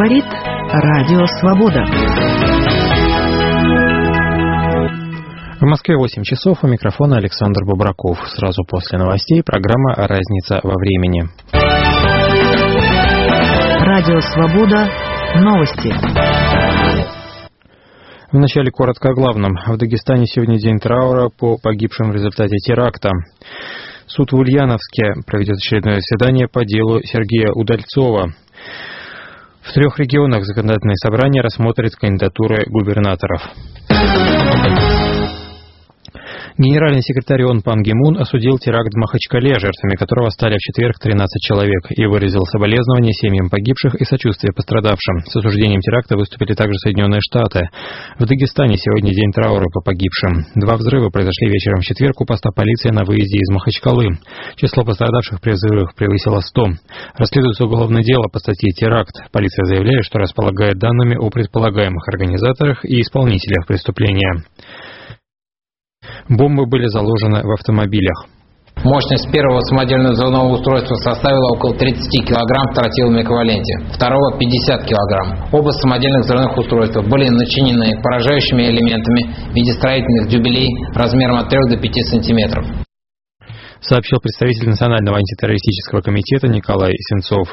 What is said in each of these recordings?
Говорит Радио Свобода. В Москве 8 часов, у микрофона Александр Бубраков. Сразу после новостей программа «Разница во времени». Радио Свобода. Новости. Вначале коротко о главном. В Дагестане сегодня день траура по погибшим в результате теракта. Суд в Ульяновске проведет очередное заседание по делу Сергея Удальцова. В 3 регионах законодательное собрание рассмотрит кандидатуры губернаторов. Генеральный секретарь ООН Пан Ги Мун осудил теракт в Махачкале, жертвами которого стали в четверг 13 человек, и выразил соболезнования семьям погибших и сочувствие пострадавшим. С осуждением теракта выступили также Соединенные Штаты. В Дагестане сегодня день траура по погибшим. 2 взрыва произошли вечером в четверг у поста полиции на выезде из Махачкалы. Число пострадавших при взрывах превысило 100. Расследуется уголовное дело по статье «Теракт». Полиция заявляет, что располагает данными о предполагаемых организаторах и исполнителях преступления. Бомбы были заложены в автомобилях. Мощность первого самодельного взрывного устройства составила около 30 кг в тротиловом эквиваленте, второго 50 кг. Оба самодельных взрывных устройства были начинены поражающими элементами в виде строительных дюбелей размером от 3 до 5 сантиметров, сообщил представитель Национального антитеррористического комитета Николай Сенцов.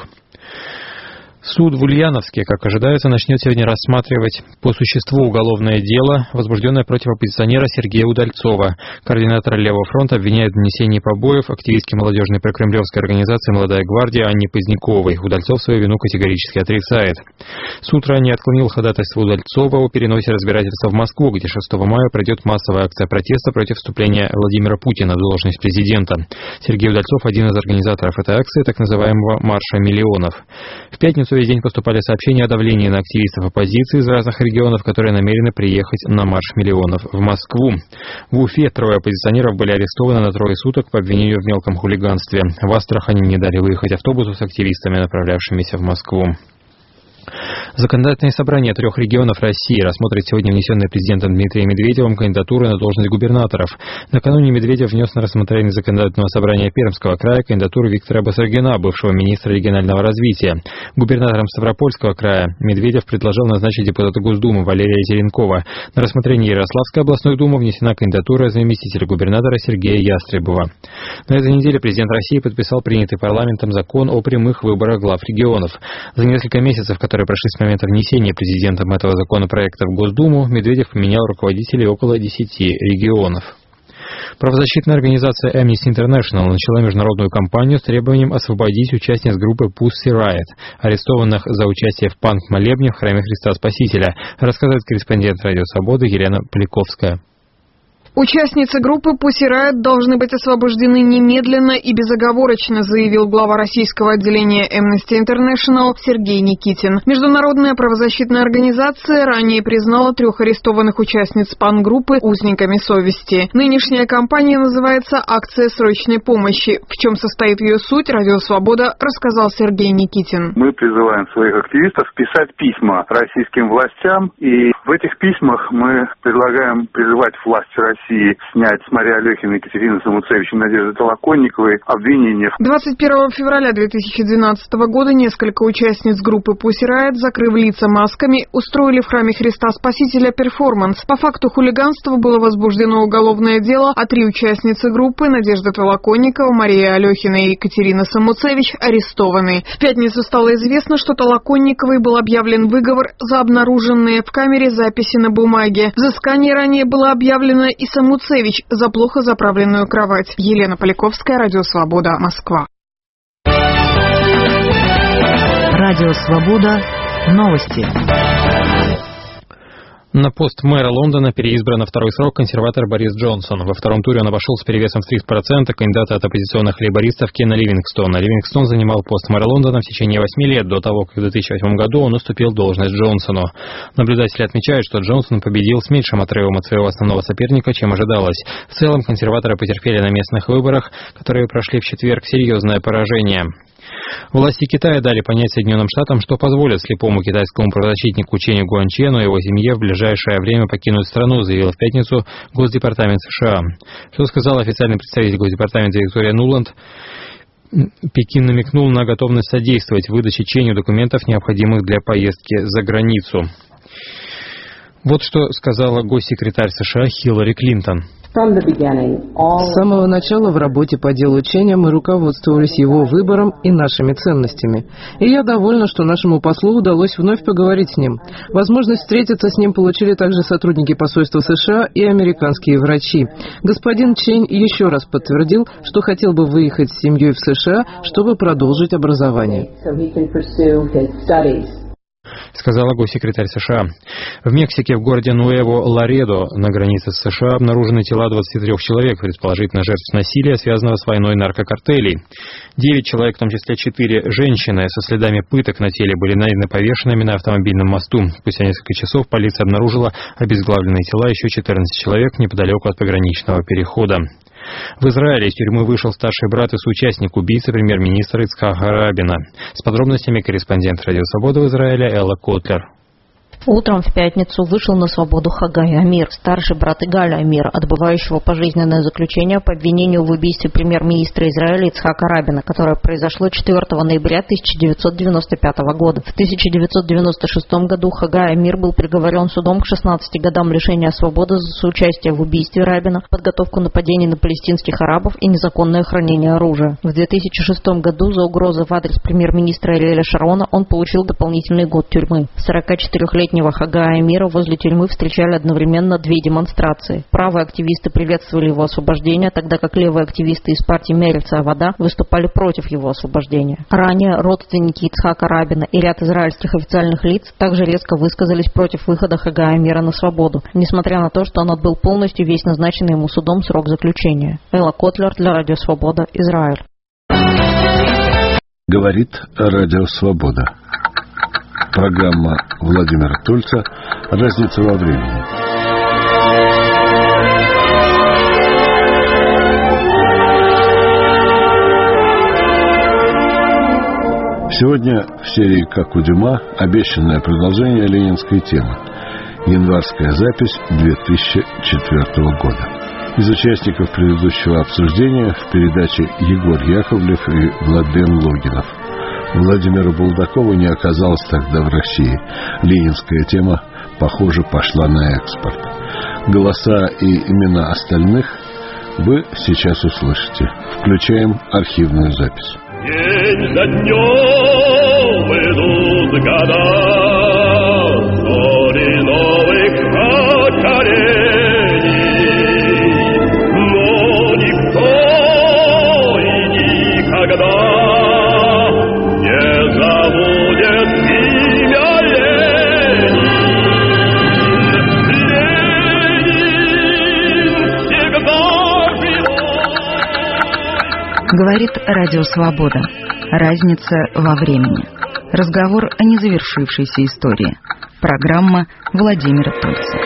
Суд в Ульяновске, как ожидается, начнет сегодня рассматривать по существу уголовное дело, возбужденное против оппозиционера Сергея Удальцова. Координатора Левого фронта обвиняют в нанесении побоев активистки молодежной прокремлевской организации «Молодая гвардия» Анне Поздняковой. Удальцов свою вину категорически отрицает. Суд ранее отклонил ходатайство Удальцова о переносе разбирательства в Москву, где 6 мая пройдет массовая акция протеста против вступления Владимира Путина в должность президента. Сергей Удальцов – один из организаторов этой акции, так называемого «Марша миллионов». В пятницу весь день поступали сообщения о давлении на активистов оппозиции из разных регионов, которые намерены приехать на марш миллионов в Москву. В Уфе 3 оппозиционеров были арестованы на 3 суток по обвинению в мелком хулиганстве. В Астрахани не дали выехать автобусу с активистами, направлявшимися в Москву. Законодательное собрание 3 регионов России рассмотрит сегодня внесенные президентом Дмитрием Медведевым кандидатуры на должность губернаторов. Накануне Медведев внес на рассмотрение законодательного собрания Пермского края кандидатуру Виктора Басаргина, бывшего министра регионального развития. Губернатором Ставропольского края Медведев предложил назначить депутата Госдумы Валерия Зеленкова. На рассмотрение Ярославской областной думы внесена кандидатура заместителя губернатора Сергея Ястребова. На этой неделе президент России подписал принятый парламентом закон о прямых выборах глав регионов. За несколько месяцев, которые прошли с момента внесения президентом этого законопроекта в Госдуму, Медведев поменял руководителей около 10 регионов. Правозащитная организация Amnesty International начала международную кампанию с требованием освободить участниц группы Pussy Riot, арестованных за участие в панк-молебне в храме Христа Спасителя, рассказывает корреспондент Радио Свободы Елена Поляковская. Участницы группы Pussy Riot должны быть освобождены немедленно и безоговорочно, заявил глава российского отделения Amnesty International Сергей Никитин. Международная правозащитная организация ранее признала 3 арестованных участниц панк-группы узниками совести. Нынешняя кампания называется «Акция срочной помощи». В чем состоит ее суть, Радио Свобода рассказал Сергей Никитин. Мы призываем своих активистов писать письма российским властям, и в этих письмах мы предлагаем призывать власти России снять с Марии Алехиной, Екатерины Самуцевич и Надежды Толоконниковой обвинения. 21 февраля 2012 года несколько участниц группы Pussy Riot, закрыв лица масками, устроили в храме Христа Спасителя перформанс. По факту хулиганства было возбуждено уголовное дело, а 3 участницы группы, Надежда Толоконникова, Мария Алехина и Екатерина Самуцевич, арестованы. В пятницу стало известно, что Толоконниковой был объявлен выговор за обнаруженные в камере записи на бумаге. Взыскание ранее было объявлено и Самуцевич за плохо заправленную кровать. Елена Поляковская, Радио Свобода, Москва. Радио Свобода. Новости. На пост мэра Лондона переизбран на 2-й срок консерватор Борис Джонсон. Во втором туре он обошел с перевесом в 30% кандидата от оппозиционных лейбористов Кена Ливингстона. Ливингстон занимал пост мэра Лондона в течение 8 лет, до того, как в 2008 году он уступил должность Джонсону. Наблюдатели отмечают, что Джонсон победил с меньшим отрывом от своего основного соперника, чем ожидалось. В целом, консерваторы потерпели на местных выборах, которые прошли в четверг, серьезное поражение. Власти Китая дали понять Соединенным Штатам, что позволят слепому китайскому правозащитнику Ченю Гуанчену и его семье в ближайшее время покинуть страну, заявил в пятницу Госдепартамент США. Что сказал официальный представитель Госдепартамента Виктория Нуланд? Пекин намекнул на готовность содействовать выдаче Ченю документов, необходимых для поездки за границу. Вот что сказала госсекретарь США Хиллари Клинтон. С самого начала в работе по делу Ченя мы руководствовались его выбором и нашими ценностями. И я довольна, что нашему послу удалось вновь поговорить с ним. Возможность встретиться с ним получили также сотрудники посольства США и американские врачи. Господин Чень еще раз подтвердил, что хотел бы выехать с семьей в США, чтобы продолжить образование. Сказала госсекретарь США. В Мексике в городе Нуэво-Ларедо на границе с США обнаружены тела 23 человек, предположительно жертв насилия, связанного с войной наркокартелей. 9 человек, в том числе 4 женщины, со следами пыток на теле были найдены повешенными на автомобильном мосту. Спустя несколько часов полиция обнаружила обезглавленные тела еще 14 человек неподалеку от пограничного перехода. В Израиле из тюрьмы вышел старший брат и соучастник убийцы премьер-министра Ицхака Рабина. С подробностями корреспондент «Радио Свобода» в Израиле Элла Котлер. Утром в пятницу вышел на свободу Хагай Амир, старший брат Игаля Амира, отбывающего пожизненное заключение по обвинению в убийстве премьер-министра Израиля Ицхака Рабина, которое произошло 4 ноября 1995 года. В 1996 году Хагай Амир был приговорен судом к 16 годам лишения свободы за соучастие в убийстве Рабина, подготовку нападений на палестинских арабов и незаконное хранение оружия. В 2006 году за угрозы в адрес премьер-министра Ариэля Шарона он получил дополнительный год тюрьмы. 44-летний Хагая Амира возле тюрьмы встречали одновременно 2 демонстрации. Правые активисты приветствовали его освобождение, тогда как левые активисты из партии Мерица Авада выступали против его освобождения. Ранее родственники Ицхака Рабина и ряд израильских официальных лиц также резко высказались против выхода Хагая Амира на свободу, несмотря на то, что он отбыл полностью весь назначенный ему судом срок заключения. Элла Котлер для Радио Свобода, Израиль. Говорит Радио Свобода. Программа Владимира Тульца «Разница во времени». Сегодня в серии «Как у Дюма» обещанное продолжение ленинской темы. Январская запись 2004 года. Из участников предыдущего обсуждения в передаче Егор Яковлев и Владлен Логинов. Владимиру Булдакову не оказалось тогда в России. Ленинская тема, похоже, пошла на экспорт. Голоса и имена остальных вы сейчас услышите. Включаем архивную запись. День за днем идут года, зори новых поколений, но никто и никогда Говорит Радио Свобода. Разница во времени. Разговор о незавершившейся истории. Программа Владимира Тульца.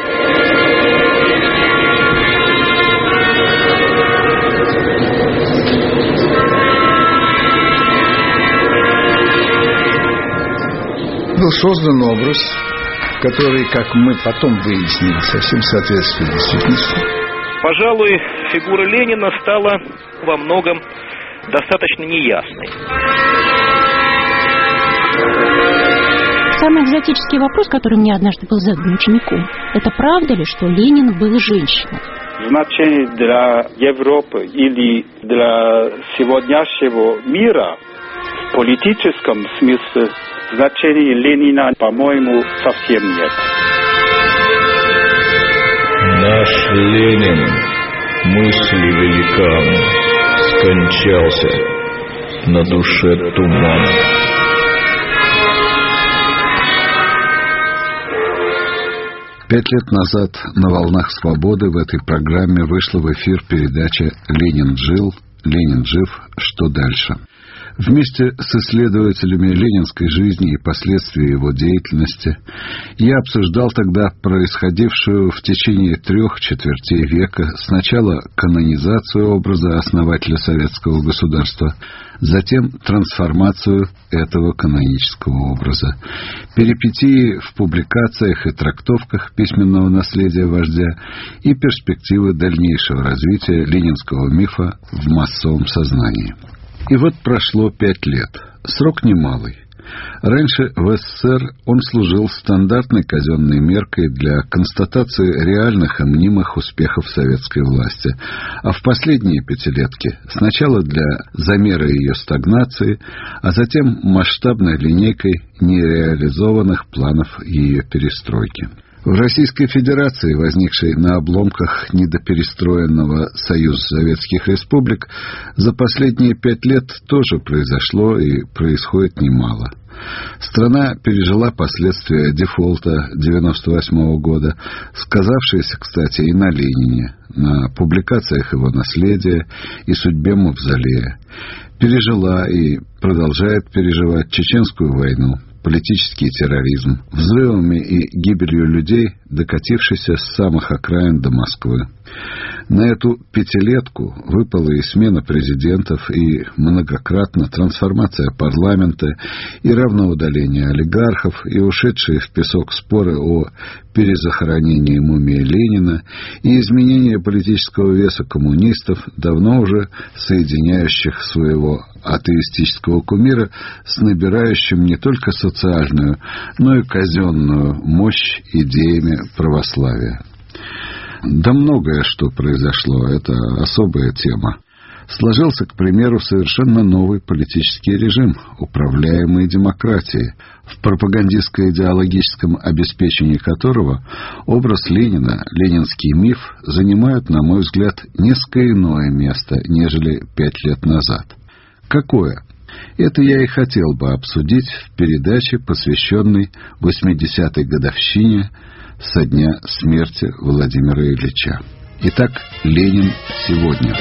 Был создан образ, который, как мы потом выяснили, совсем соответствует действительности. Пожалуй, фигура Ленина стала во многом достаточно неясной. Самый экзотический вопрос, который мне однажды был задан учеником, это правда ли, что Ленин был женщиной? Значение для Европы или для сегодняшнего мира в политическом смысле значения Ленина, по-моему, совсем нет. Наш Ленин, мысли великан, скончался, на душе туман. Пять лет назад на «Волнах свободы» в этой программе вышла в эфир передача «Ленин жил, Ленин жив. Что дальше?». Вместе с исследователями ленинской жизни и последствий его деятельности я обсуждал тогда происходившую в течение 3 четвертей века сначала канонизацию образа основателя советского государства, затем трансформацию этого канонического образа, перипетии в публикациях и трактовках письменного наследия вождя и перспективы дальнейшего развития ленинского мифа в массовом сознании. И вот прошло 5 лет. Срок немалый. Раньше в СССР он служил стандартной казенной меркой для констатации реальных и мнимых успехов советской власти, а в последние пятилетки сначала для замера ее стагнации, а затем масштабной линейкой нереализованных планов ее перестройки. В Российской Федерации, возникшей на обломках недоперестроенного Союза Советских Республик, за последние 5 лет тоже произошло и происходит немало. Страна пережила последствия дефолта 1998 года, сказавшиеся, кстати, и на Ленине, на публикациях его наследия и судьбе Мавзолея. Пережила и продолжает переживать Чеченскую войну, политический терроризм, взрывами и гибелью людей, докатившийся с самых окраин до Москвы. На эту пятилетку выпала и смена президентов, и многократно трансформация парламента, и равноудаление олигархов, и ушедшие в песок споры о перезахоронении мумии Ленина, и изменение политического веса коммунистов, давно уже соединяющих своего атеистического кумира с набирающим не только социальную, но и казенную мощь идеями православия. Да многое что произошло, это особая тема. Сложился, к примеру, совершенно новый политический режим, управляемый демократией, в пропагандистско-идеологическом обеспечении которого образ Ленина, ленинский миф занимают, на мой взгляд, несколько иное место, нежели 5 лет назад. Какое? Это я и хотел бы обсудить в передаче, посвященной 80-й годовщине со дня смерти Владимира Ильича. Итак, Ленин сегодня.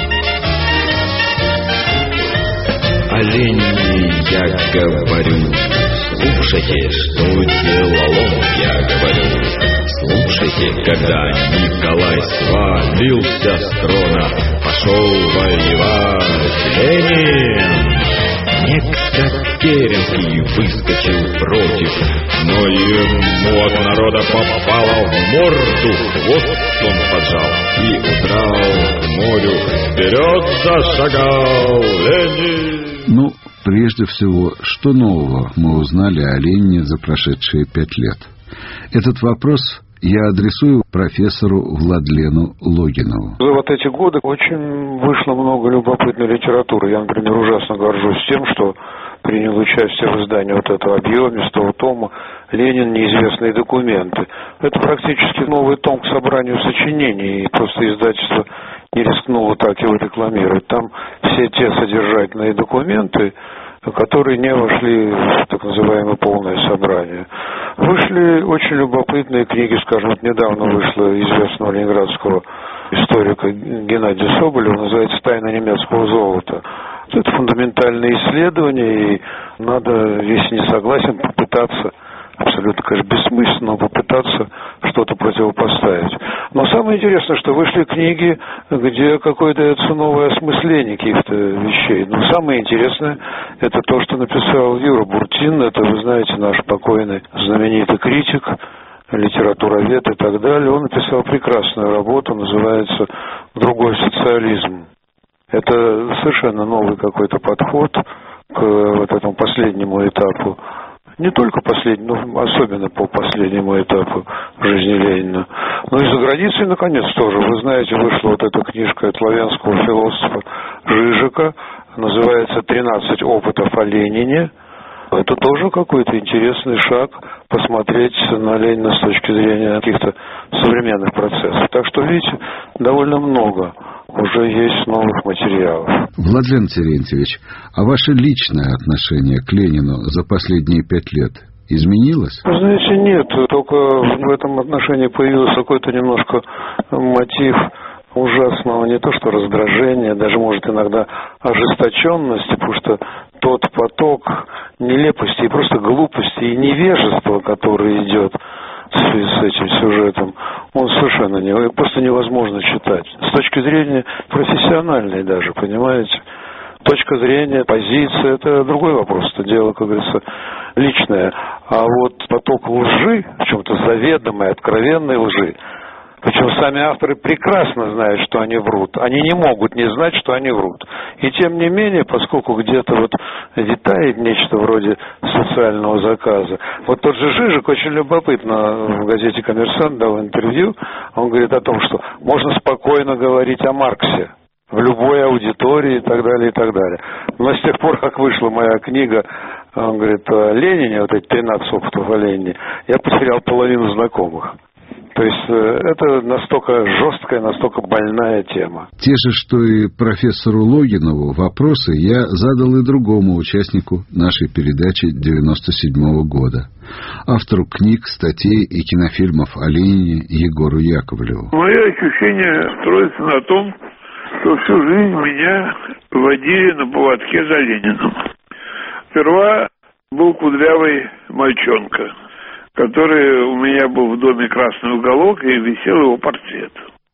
О Ленине я говорю. Слушайте, что делал я говорю. Слушайте, когда Николай свалился с трона, пошел воевать Ленин. Некто Керенский выскочил против, но ему от народа попало в морду, хвост он поджал и удрал к морю. Вперед зашагал Ленин. Ну, прежде всего, что нового мы узнали о Ленине за прошедшие 5 лет? Этот вопрос я адресую профессору Владлену Логинову. За вот эти годы очень вышло много любопытной литературы. Я, например, ужасно горжусь тем, что принял участие в издании вот этого объемистого тома «Ленин. Неизвестные документы». Это практически новый том к собранию сочинений, и просто издательство не рискнуло так его рекламировать. Там все те содержательные документы, которые не вошли в так называемое полное собрание. Вышли очень любопытные книги, скажем, вот недавно вышла известного ленинградского историка Геннадия Соболева, называется «Тайна немецкого золота». Это фундаментальное исследование, и надо, если не согласен, попытаться, абсолютно, конечно, бессмысленно, но попытаться что-то противопоставить. Но самое интересное, что вышли книги, где какое-то дается новое осмысление каких-то вещей. Но самое интересное, это то, что написал Юра Буртин. Это, вы знаете, наш покойный знаменитый критик, литературовед и так далее. Он написал прекрасную работу, называется «Другой социализм». Это совершенно новый какой-то подход к вот этому последнему этапу. Не только последнему, но особенно по последнему этапу жизни Ленина. Но и за границей, наконец, тоже. Вы знаете, вышла вот эта книжка от славянского философа Жижика. Называется «13 опытов о Ленине». Это тоже какой-то интересный шаг посмотреть на Ленина с точки зрения каких-то современных процессов. Так что, видите, довольно много уже есть новых материалов. Владлен Терентьевич, а ваше личное отношение к Ленину за последние 5 лет изменилось? Вы знаете, нет. Только в этом отношении появился какой-то немножко мотив ужасного, не то что раздражения, даже, может, иногда ожесточенности, потому что тот поток нелепости и просто глупости и невежества, который идет в связи с этим сюжетом, он совершенно просто невозможно читать. С точки зрения профессиональной даже, понимаете? Точка зрения, позиция, это другой вопрос, это дело, как говорится, личное. А вот поток лжи, в чем-то заведомой, откровенной лжи, Причем сами авторы прекрасно знают, что они врут. Они не могут не знать, что они врут. И тем не менее, поскольку где-то вот витает нечто вроде социального заказа. Вот тот же Жижик очень любопытно в газете «Коммерсант» дал интервью. Он говорит о том, что можно спокойно говорить о Марксе в любой аудитории и так далее, и так далее. Но с тех пор, как вышла моя книга, он говорит, о Ленине, вот эти 13 опытов о Ленине, я потерял половину знакомых. То есть это настолько жесткая, настолько больная тема. Те же, что и профессору Логинову, вопросы я задал и другому участнику нашей передачи 97-го года. Автору книг, статей и кинофильмов о Ленине Егору Яковлеву. Мое ощущение строится на том, что всю жизнь меня водили на поводке за Лениным. Сперва был кудрявый мальчонка, который у меня был в доме «Красный уголок», и висел его портрет.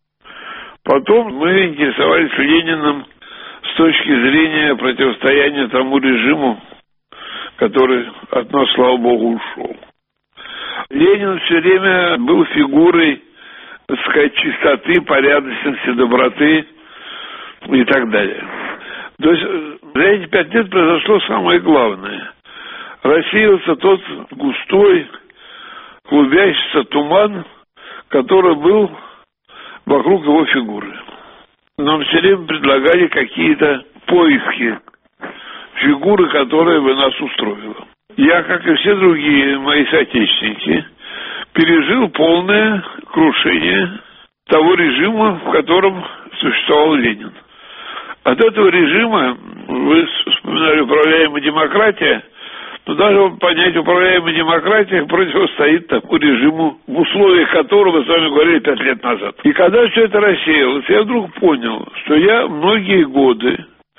Потом мы интересовались Лениным с точки зрения противостояния тому режиму, который от нас, слава богу, ушел. Ленин все время был фигурой, так сказать, чистоты, порядочности, доброты и так далее. То есть за эти 5 лет произошло самое главное. Рассеялся тот густой, клубящийся туман, который был вокруг его фигуры. Нам все время предлагали какие-то поиски фигуры, которая бы нас устроила. Я, как и все другие мои соотечественники, пережил полное крушение того режима, в котором существовал Ленин. От этого режима, вы вспоминали управляемая демократия, но даже понять управляемая демократия противостоит такому режиму, в условиях которого, мы с вами говорили 5 лет назад. И когда все это рассеялось, я вдруг понял, что я многие годы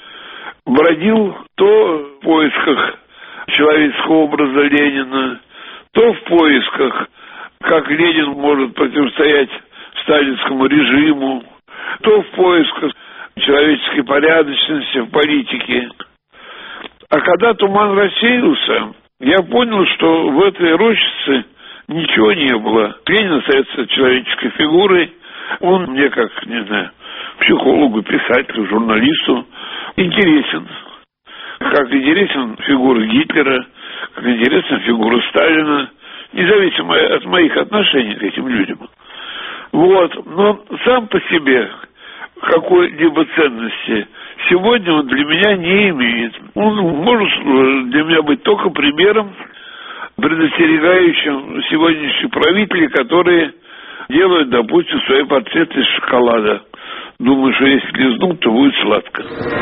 бродил то в поисках человеческого образа Ленина, то в поисках, как Ленин может противостоять сталинскому режиму, то в поисках человеческой порядочности в политике. А когда туман рассеялся, я понял, что в этой рощице ничего не было. Ленин остается человеческой фигурой. Он мне, как, не знаю, психологу, писателю, журналисту интересен. Как интересен фигура Гитлера, как интересна фигура Сталина, независимо от моих отношений к этим людям. Вот. Но сам по себе какой-либо ценности сегодня он для меня не имеет. Он может для меня быть только примером, предостерегающим сегодняшних правителей, которые делают, допустим, свои портреты из шоколада. Думаю, что если лизнут, то будет сладко.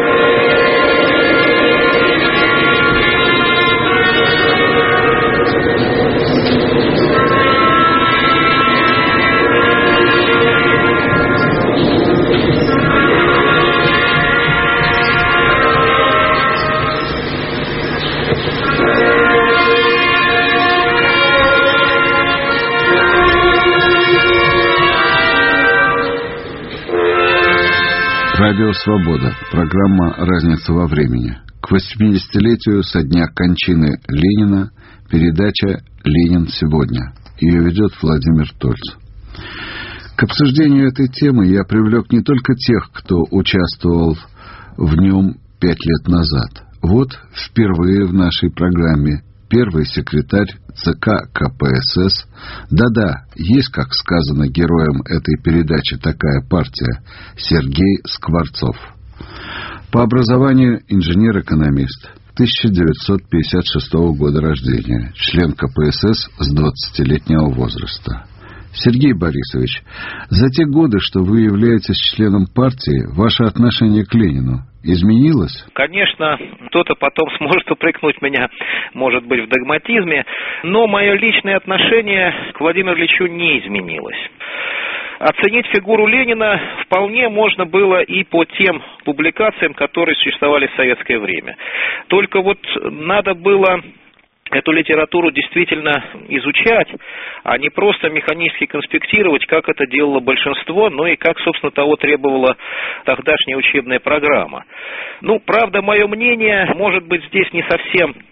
Радио «Свобода». Программа «Разница во времени». К 80-летию со дня кончины Ленина передача «Ленин сегодня». Ее ведет Владимир Тольц. К обсуждению этой темы я привлек не только тех, кто участвовал в нем 5 лет назад. Вот впервые в нашей программе первый секретарь ЦК КПСС. Да-да, есть, как сказано героем этой передачи, такая партия, Сергей Скворцов. По образованию инженер-экономист, 1956 года рождения, член КПСС с 20-летнего возраста. Сергей Борисович, за те годы, что вы являетесь членом партии, ваше отношение к Ленину изменилось? Конечно, кто-то потом сможет упрекнуть меня, может быть, в догматизме, но мое личное отношение к Владимиру Ильичу не изменилось. Оценить фигуру Ленина вполне можно было и по тем публикациям, которые существовали в советское время. Только вот надо было эту литературу действительно изучать, а не просто механически конспектировать, как это делало большинство, но и как, собственно, того требовала тогдашняя учебная программа. Ну, правда, мое мнение, может быть, здесь не совсем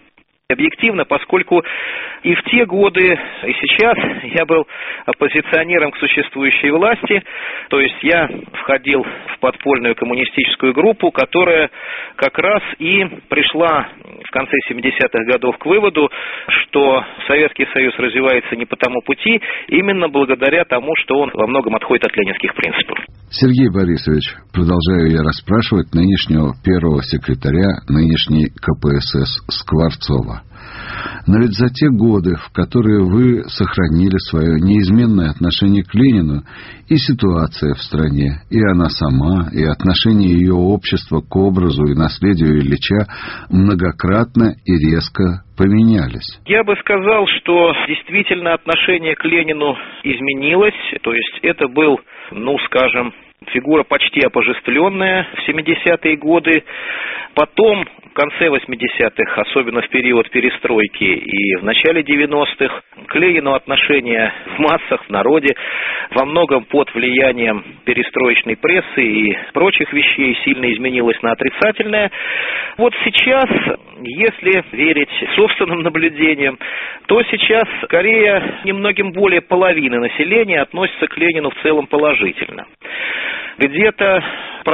Объективно, поскольку и в те годы, и сейчас я был оппозиционером к существующей власти, то есть я входил в подпольную коммунистическую группу, которая как раз и пришла в конце 70-х годов к выводу, что Советский Союз развивается не по тому пути, именно благодаря тому, что он во многом отходит от ленинских принципов. Сергей Борисович, продолжаю я расспрашивать нынешнего первого секретаря нынешней КПСС Скворцова. Но ведь за те годы, в которые вы сохранили свое неизменное отношение к Ленину, и ситуация в стране, и она сама, и отношение ее общества к образу и наследию Ильича многократно и резко поменялись. Я бы сказал, что действительно отношение к Ленину изменилось, то есть это был, скажем, фигура почти обожествленная в 70-е годы. Потом, в конце 80-х, особенно в период перестройки и в начале 90-х, к Ленину отношение в массах, в народе, во многом под влиянием перестроечной прессы и прочих вещей сильно изменилось на отрицательное. Вот сейчас, если верить собственным наблюдениям, то сейчас скорее немногим более половины населения относится к Ленину в целом положительно. Где-то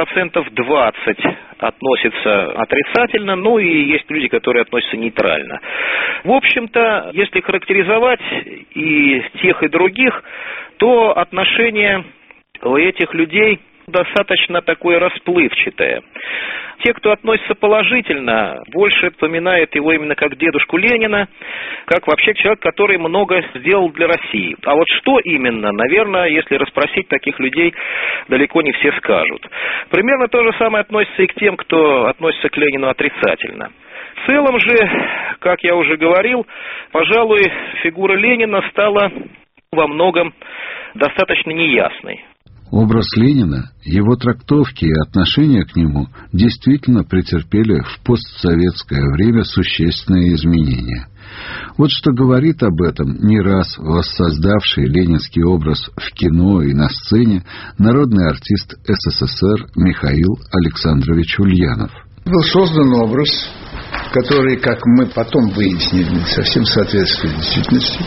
20% относятся отрицательно, и есть люди, которые относятся нейтрально. В общем-то, если характеризовать и тех, и других, то отношение у этих людей достаточно такое расплывчатое. Те, кто относится положительно, больше вспоминают его именно как дедушку Ленина, как вообще человек, который много сделал для России. А вот что именно, наверное, если расспросить таких людей, далеко не все скажут. Примерно то же самое относится и к тем, кто относится к Ленину отрицательно. В целом же, как я уже говорил, пожалуй, фигура Ленина стала во многом достаточно неясной. Образ Ленина, его трактовки и отношения к нему действительно претерпели в постсоветское время существенные изменения. Вот что говорит об этом не раз воссоздавший ленинский образ в кино и на сцене народный артист СССР Михаил Александрович Ульянов. Был создан образ, который, как мы потом выяснили, не совсем соответствует действительности.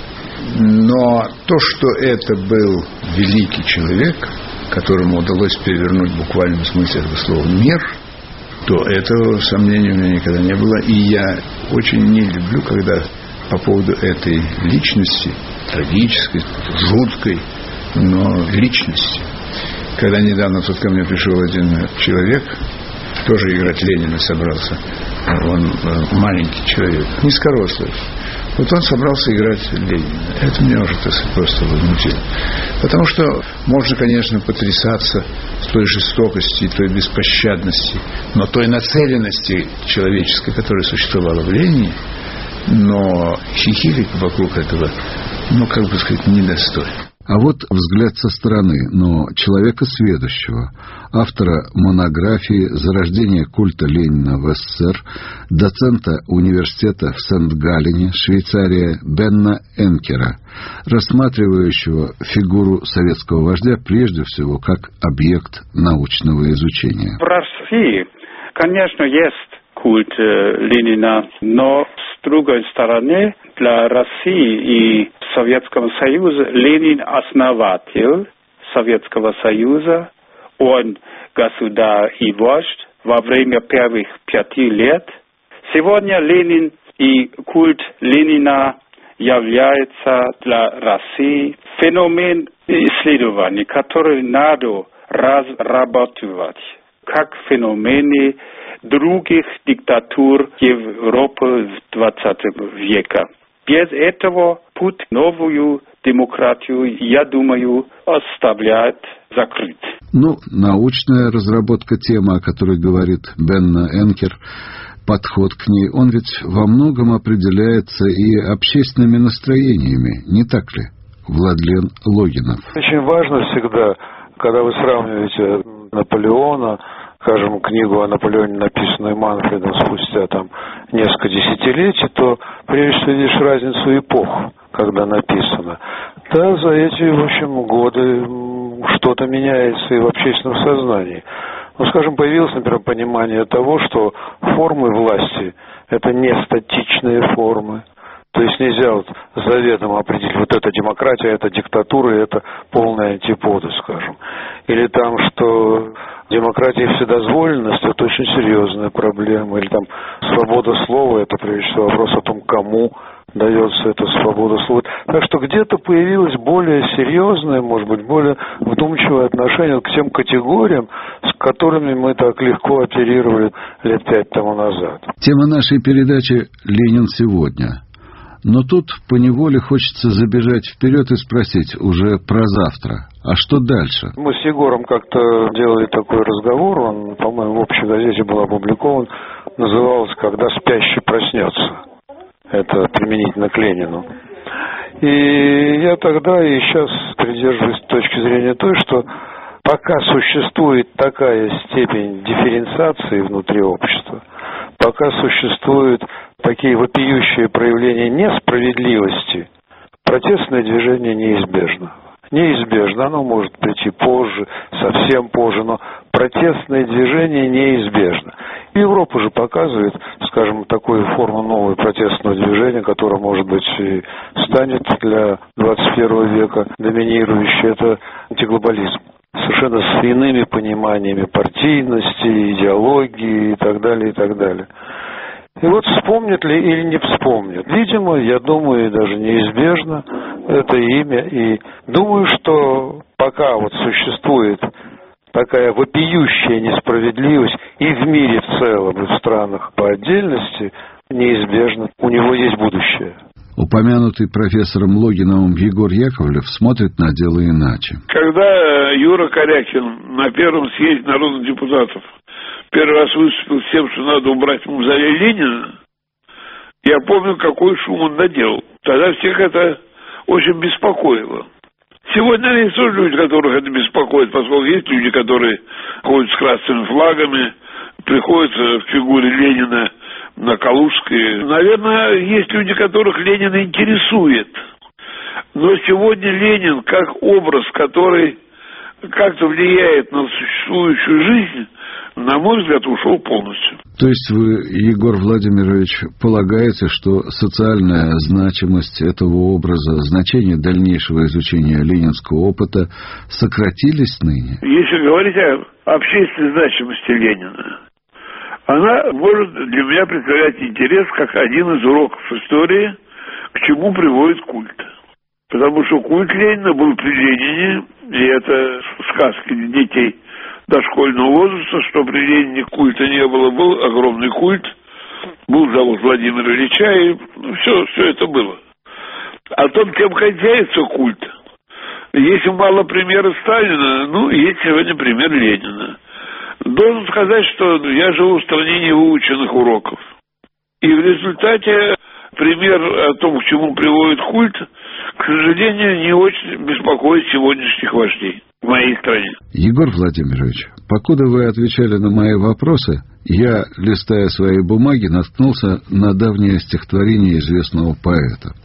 Но то, что это был великий человек, которому удалось перевернуть в буквальном смысле этого слова мир, то этого сомнений у меня никогда не было. И я очень не люблю, когда по поводу этой личности, трагической, жуткой, но личности, когда недавно тут ко мне пришел один человек, тоже играть Ленина собрался, он маленький человек, низкорослый. Вот он собрался играть Ленина. Это меня уже просто возмутило. Потому что можно, конечно, потрясаться той жестокости, той беспощадности, но той нацеленности человеческой, которая существовала в Ленине, но хихикать вокруг этого, недостойно. А вот взгляд со стороны, но человека сведущего, автора монографии «Зарождение культа Ленина в СССР», доцента университета в Сент-Галлене, Швейцария, Бенна Энкера, рассматривающего фигуру советского вождя прежде всего как объект научного изучения. В России, конечно, есть культ Ленина, но с другой стороны, для России и Советского Союза Ленин основатель Советского Союза, он государь и вождь во время первых 5 лет. Сегодня Ленин и культ Ленина является для России феномен исследований, который надо разрабатывать, как феномены других диктатур Европы 20 века. Без этого путь в новую демократию, я думаю, оставляет закрыт. Научная разработка темы, о которой говорит Бенна Энкер, подход к ней, он ведь во многом определяется и общественными настроениями, не так ли, Владлен Логинов? Очень важно всегда, когда вы сравниваете Наполеона, скажем, книгу о Наполеоне, написанную Манфредом спустя несколько десятилетий, то прежде всего видишь разницу эпох, когда написано. Да, за эти, годы что-то меняется и в общественном сознании. скажем, появилось, например, понимание того, что формы власти – это не статичные формы. То есть нельзя вот заведомо определить, вот это демократия, это диктатура, это полная антипода, скажем. Или там, что демократия и вседозволенность – это очень серьезная проблема. Или там свобода слова – это прежде всего вопрос о том, кому дается эта свобода слова. Так что где-то появилось более серьезное, может быть, более вдумчивое отношение к тем категориям, с которыми мы так легко оперировали лет 5 тому назад. Тема нашей передачи «Ленин сегодня». Но тут поневоле хочется забежать вперед и спросить уже про завтра. А что дальше? Мы с Егором как-то делали такой разговор, он, по-моему, в общей газете был опубликован, назывался «Когда спящий проснется». Это применительно к Ленину. И я тогда и сейчас придерживаюсь точки зрения той, что пока существует такая степень дифференциации внутри общества, пока существуют такие вопиющие проявления несправедливости, протестное движение неизбежно. Неизбежно, оно может прийти позже, совсем позже, но протестное движение неизбежно. Европа же показывает, скажем, такую форму нового протестного движения, которое, может быть, и станет для 21 века доминирующей, это антиглобализм. Совершенно с иными пониманиями партийности, идеологии и так далее, и так далее. И вот вспомнят ли или не вспомнят. Видимо, я думаю, даже неизбежно это имя. И думаю, что пока вот существует такая вопиющая несправедливость и в мире в целом, и в странах по отдельности, неизбежно у него есть будущее. Упомянутый профессором Логиновым Егор Яковлев смотрит на дело иначе. Когда Юра Корякин на первом съезде народных депутатов первый раз выступил с тем, что надо убрать мавзолей Ленина, я помню, какой шум он наделал. Тогда всех это очень беспокоило. Сегодня есть тоже люди, которых это беспокоит, поскольку есть люди, которые ходят с красными флагами, приходят к фигуре Ленина на Калужской. Наверное, есть люди, которых Ленин интересует. Но сегодня Ленин, как образ, который как-то влияет на существующую жизнь, на мой взгляд, ушел полностью. То есть вы, Егор Владимирович, полагаете, что социальная значимость этого образа, значение дальнейшего изучения ленинского опыта сократились ныне? Если говорить о общественной значимости Ленина, она может для меня представлять интерес как один из уроков истории, к чему приводит культ. Потому что культ Ленина был при Ленине, и это сказки для детей дошкольного возраста, что при Ленине культа не было, был огромный культ, был завод Владимира Ильича, и все это было. О том, чем кончается культ. Если мало примера Сталина, есть сегодня пример Ленина. Должен сказать, что я живу в стране невыученных уроков. И в результате пример о том, к чему приводит культ, к сожалению, не очень беспокоит сегодняшних вождей в моей стране. Егор Владимирович, покуда вы отвечали на мои вопросы, я, листая свои бумаги, наткнулся на давнее стихотворение известного поэта.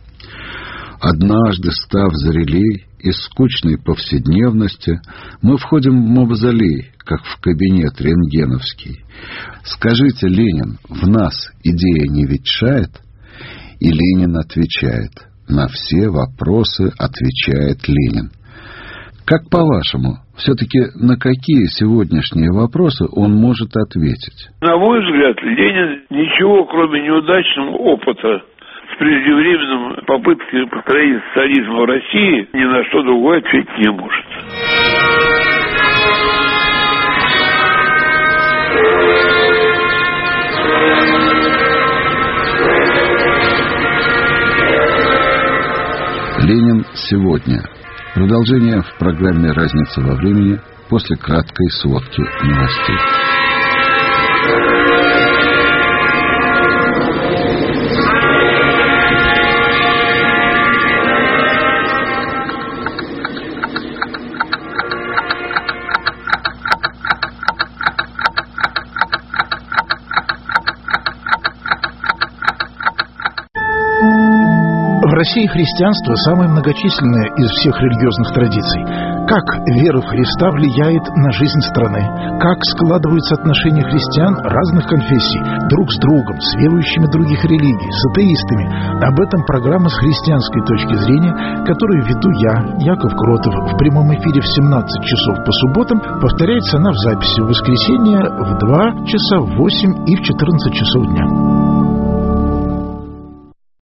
«Однажды, став зрелей, из скучной повседневности, мы входим в мавзолей, как в кабинет рентгеновский. Скажите, Ленин, в нас идея не ветшает?» И Ленин отвечает. На все вопросы отвечает Ленин. Как по-вашему, все-таки на какие сегодняшние вопросы он может ответить? На мой взгляд, Ленин ничего, кроме неудачного опыта с преждевременной попыткой построения социализма в России, ни на что другое ответить не может. Ленин сегодня. Продолжение в программе «Разница во времени» после краткой сводки новостей. России христианство самое многочисленное из всех религиозных традиций. Как вера в Христа влияет на жизнь страны? Как складываются отношения христиан разных конфессий друг с другом, с верующими других религий, с атеистами? Об этом программа «С христианской точки зрения», которую веду я, Яков Кротов, в прямом эфире в 17 часов по субботам. Повторяется она в записи в воскресенье в 2 часа, в 8 и в 14 часов дня.